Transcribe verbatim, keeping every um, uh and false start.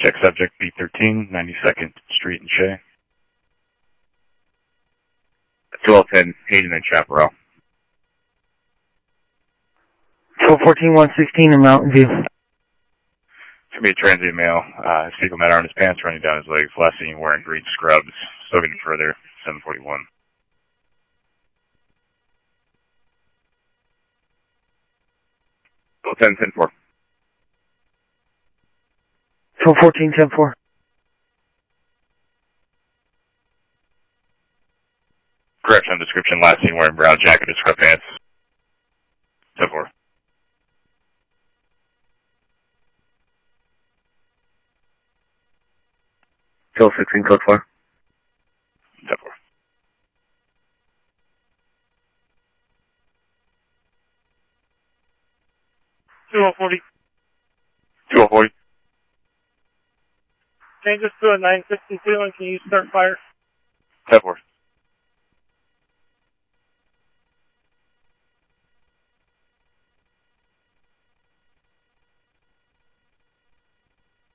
Check subject B thirteen, ninety-second Street in Shea. twelve ten, Hayden and Chaparral. twelve fourteen, one sixteen in Mountain View. It's going to be a transient male. Uh, his fecal matter on his pants, running down his legs. Last seen wearing green scrubs. Still getting further, seven forty-one. twelve ten, ten four. twelve fourteen, ten four. Correction on description. Last seen wearing brown jacket and scrub pants. ten four. twelve sixteen, code four. ten four. two oh forty. two oh forty. Change this to a nine sixty-two and can you start fire? ten four.